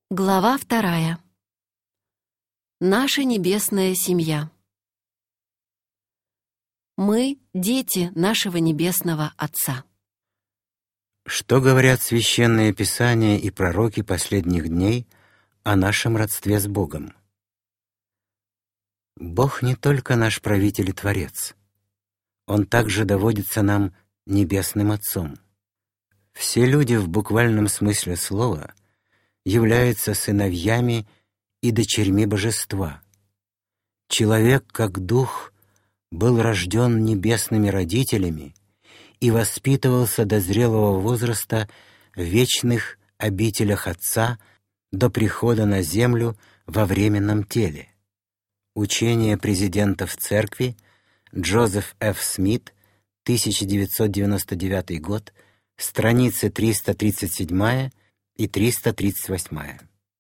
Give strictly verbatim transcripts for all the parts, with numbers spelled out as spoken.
Глава вторая. Наша небесная семья. Мы — дети нашего Небесного Отца. Что говорят Священное Писание и пророки последних дней о нашем родстве с Богом? Бог не только наш правитель и Творец. Он также доводится нам Небесным Отцом. Все люди в буквальном смысле слова являются сыновьями и дочерьми Божества. Человек, как дух, был рожден небесными родителями и воспитывался до зрелого возраста в вечных обителях Отца до прихода на землю во временном теле. Учение президентов Церкви Джозеф Ф. Смит, тысяча девятьсот девяносто девятый год, страницы триста тридцать семь и триста тридцать восемь.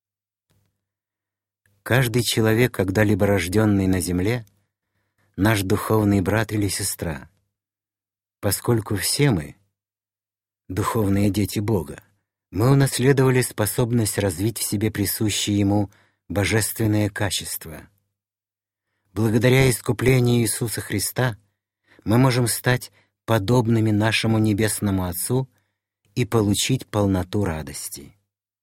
Каждый человек, когда-либо рожденный на земле, наш духовный брат или сестра, поскольку все мы — духовные дети Бога, мы унаследовали способность развить в себе присущие Ему божественные качества. Благодаря искуплению Иисуса Христа мы можем стать подобными нашему Небесному Отцу и получить полноту радости.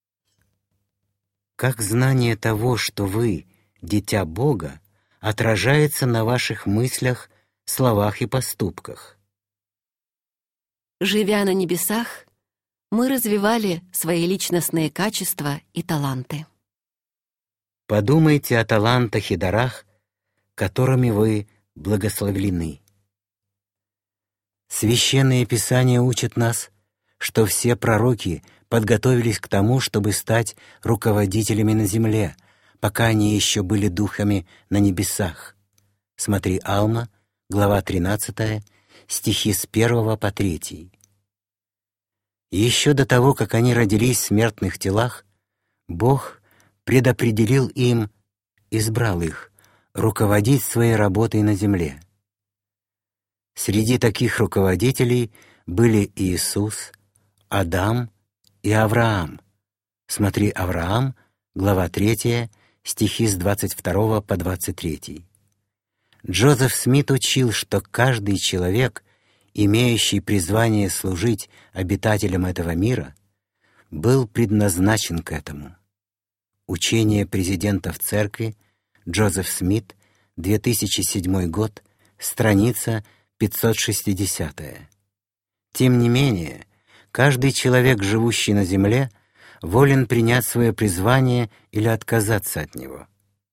Как знание того, что вы — дитя Бога, отражается на ваших мыслях, словах и поступках? Живя на небесах, мы развивали свои личностные качества и таланты. Подумайте о талантах и дарах, которыми вы благословлены. Священное Писание учит нас, что все пророки подготовились к тому, чтобы стать руководителями на земле, пока они еще были духами на небесах. Смотри Алма, глава тринадцатая, стихи с первого по третий. Еще до того, как они родились в смертных телах, Бог предопределил им, избрал их, руководить своей работой на земле. Среди таких руководителей были Иисус, Адам и Авраам. Смотри Авраам, глава третья, стихи с двадцать второго по двадцать третий. Джозеф Смит учил, что каждый человек, имеющий призвание служить обитателям этого мира, был предназначен к этому. Учение президентов Церкви Джозеф Смит, две тысячи седьмой год, страница пятьсот шестидесятая. Тем не менее, каждый человек, живущий на земле, волен принять свое призвание или отказаться от него.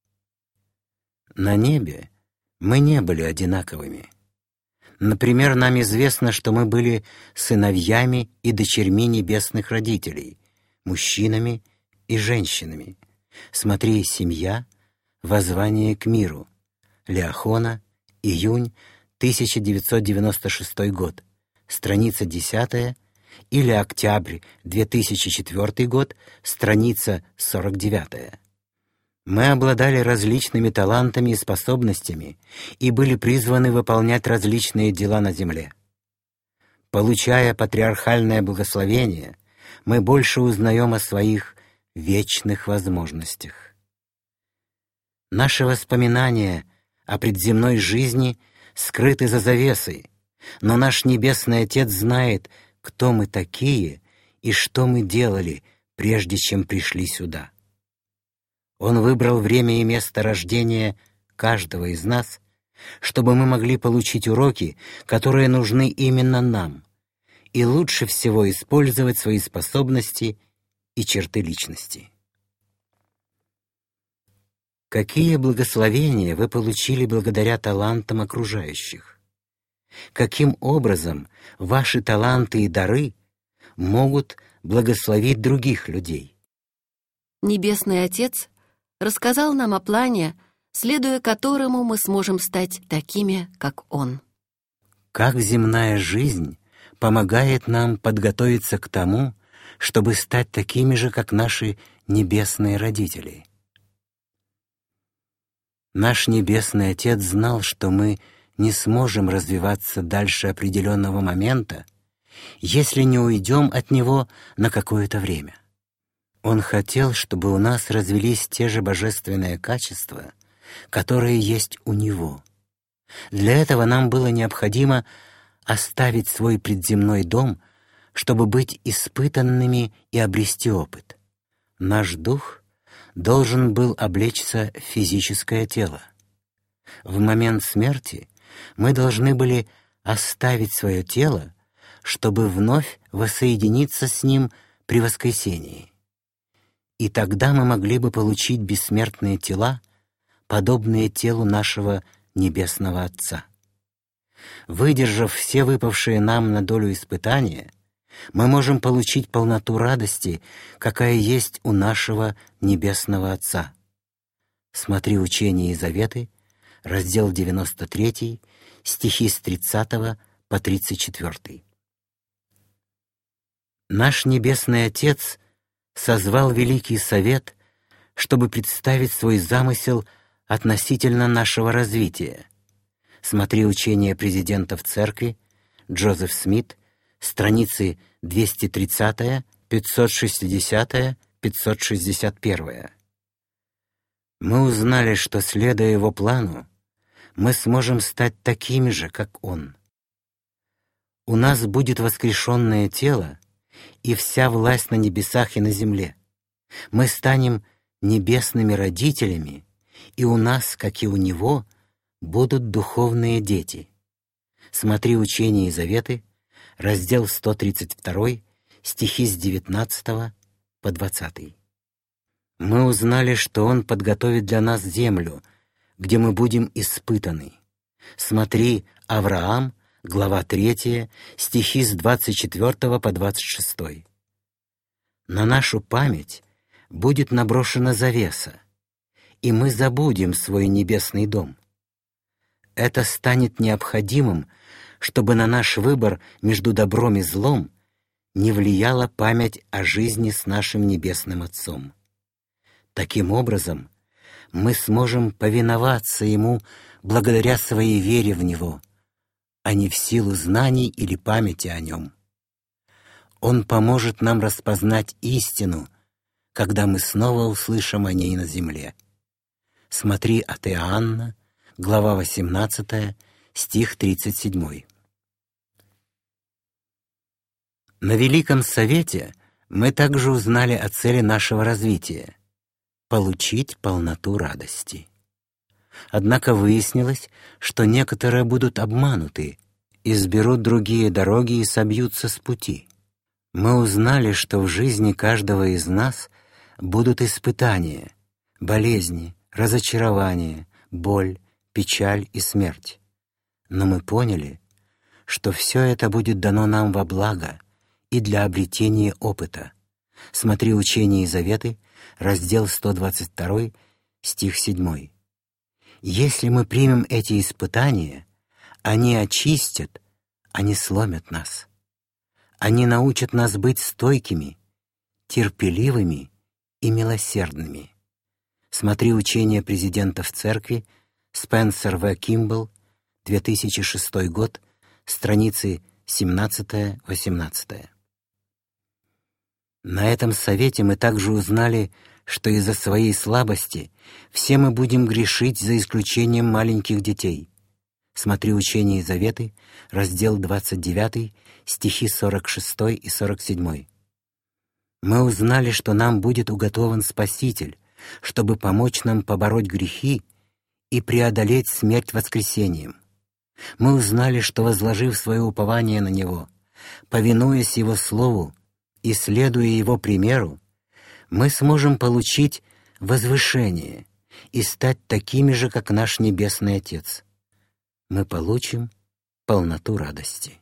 На небе мы не были одинаковыми. Например, нам известно, что мы были сыновьями и дочерьми небесных родителей, мужчинами и женщинами. Смотри «Семья. Воззвание к миру». Леохона. Июнь тысяча девятьсот девяносто шестой год. Страница десятая. Или Октябрь две тысячи четвёртый год. Страница сорок девятая. Мы обладали различными талантами и способностями и были призваны выполнять различные дела на земле. Получая патриархальное благословение, мы больше узнаем о своих вечных возможностях. Наши воспоминания о предземной жизни скрыты за завесой, но наш Небесный Отец знает, кто мы такие и что мы делали, прежде чем пришли сюда. Он выбрал время и место рождения каждого из нас, чтобы мы могли получить уроки, которые нужны именно нам, и лучше всего использовать свои способности и черты личности. Какие благословения вы получили благодаря талантам окружающих? Каким образом ваши таланты и дары могут благословить других людей? Небесный Отец рассказал нам о плане, следуя которому мы сможем стать такими, как Он. Как земная жизнь помогает нам подготовиться к тому, чтобы стать такими же, как наши небесные родители? Наш Небесный Отец знал, что мы не сможем развиваться дальше определенного момента, если не уйдем от Него на какое-то время. Он хотел, чтобы у нас развились те же божественные качества, которые есть у Него. Для этого нам было необходимо оставить свой предземной дом, чтобы быть испытанными и обрести опыт. Наш дух должен был облечься в физическое тело. В момент смерти мы должны были оставить свое тело, чтобы вновь воссоединиться с ним при воскресении. И тогда мы могли бы получить бессмертные тела, подобные телу нашего Небесного Отца. Выдержав все выпавшие нам на долю испытания, мы можем получить полноту радости, какая есть у нашего Небесного Отца. Смотри «Учение и заветы», раздел девяносто три, стихи с тридцатого по тридцать четвёртый. Наш Небесный Отец созвал Великий Совет, чтобы представить свой замысел относительно нашего развития. Смотри «Учение президентов Церкви», Джозеф Смит, страницы двести тридцать, пятьсот шестьдесят, пятьсот шестьдесят один. Мы узнали, что, следуя Его плану, мы сможем стать такими же, как Он. У нас будет воскрешенное тело и вся власть на небесах и на земле. Мы станем небесными родителями, и у нас, как и у Него, будут духовные дети. Смотри «Учение и заветы», раздел сто тридцать два, стихи с девятнадцатого по двадцатый. Мы узнали, что Он подготовит для нас землю, где мы будем испытаны. Смотри «Авраам», глава третья, стихи с двадцать четвёртого по двадцать шестой. На нашу память будет наброшена завеса, и мы забудем свой небесный дом. Это станет необходимым, чтобы на наш выбор между добром и злом не влияла память о жизни с нашим Небесным Отцом. Таким образом, мы сможем повиноваться Ему благодаря своей вере в Него, а не в силу знаний или памяти о Нем. Он поможет нам распознать истину, когда мы снова услышим о ней на земле. Смотри от Иоанна, глава восемнадцатая, стих тридцать семь. На Великом Совете мы также узнали о цели нашего развития — получить полноту радости. Однако выяснилось, что некоторые будут обмануты, изберут другие дороги и собьются с пути. Мы узнали, что в жизни каждого из нас будут испытания, болезни, разочарования, боль, печаль и смерть. Но мы поняли, что все это будет дано нам во благо и для обретения опыта. Смотри «Учение и заветы», раздел сто двадцать два, стих семь. Если мы примем эти испытания, они очистят, они сломят нас. Они научат нас быть стойкими, терпеливыми и милосердными. Смотри «Учение президентов Церкви», Спенсер В. Кимбл, две тысячи шестой год, страницы семнадцатая-восемнадцатая. На этом совете мы также узнали, что из-за своей слабости все мы будем грешить за исключением маленьких детей. Смотри «Учение и заветы», раздел двадцать девять, стихи сорок шесть и сорок семь. Мы узнали, что нам будет уготован Спаситель, чтобы помочь нам побороть грехи и преодолеть смерть воскресением. Мы узнали, что, возложив свое упование на Него, повинуясь Его Слову и следуя Его примеру, мы сможем получить возвышение и стать такими же, как наш Небесный Отец. Мы получим полноту радости.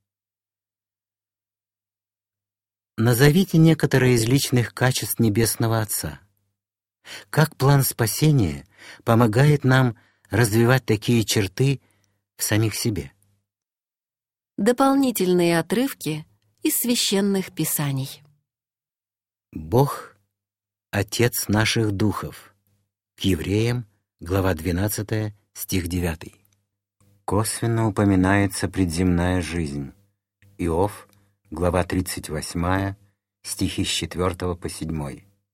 Назовите некоторые из личных качеств Небесного Отца. Как план спасения помогает нам развивать такие черты в самих себе? Дополнительные отрывки из священных писаний. Бог — Отец наших духов. К Евреям, глава двенадцатая, стих девятый. Косвенно упоминается предземная жизнь. Иов, глава тридцать восьмая, стихи с четвёртого по седьмой.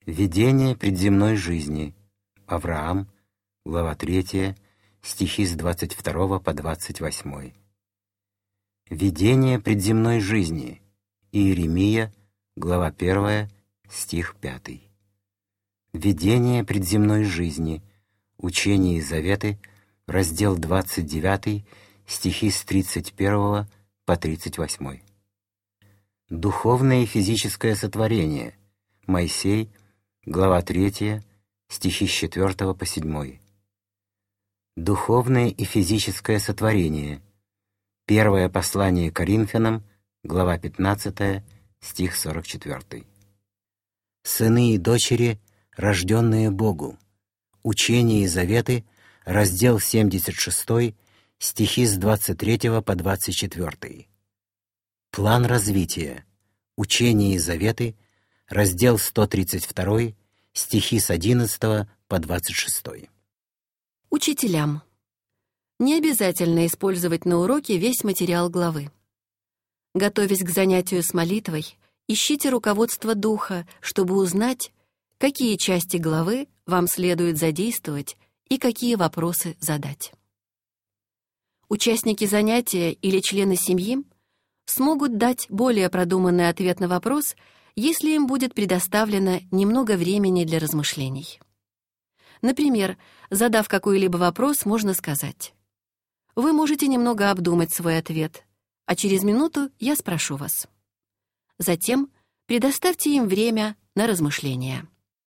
Видение предземной жизни. Авраам, глава третья, стихи с двадцать второго по двадцать восьмой. Видение предземной жизни. Иеремия, глава первая, стих пятый. Видение предземной жизни. Учение и заветы, раздел двадцать девятый, стихи с тридцать первого по тридцать восьмой. Духовное и физическое сотворение. Моисей, глава третья, стихи с четвертого по седьмой. Духовное и физическое сотворение. Первое послание Коринфянам, глава пятнадцатая, стих сорок четвёртый. Сыны и дочери, рожденные Богу. Учение и заветы, раздел семьдесят шестой, стихи с двадцать третьего по двадцать четвёртый. План развития. Учение и заветы, раздел сто тридцать второй, стихи с одиннадцатого по двадцать шестой. Учителям. Не обязательно использовать на уроке весь материал главы. Готовясь к занятию с молитвой, ищите руководство духа, чтобы узнать, какие части главы вам следует задействовать и какие вопросы задать. Участники занятия или члены семьи смогут дать более продуманный ответ на вопрос, если им будет предоставлено немного времени для размышлений. Например, задав какой-либо вопрос, можно сказать: «Вы можете немного обдумать свой ответ, а через минуту я спрошу вас». Затем предоставьте им время на размышления.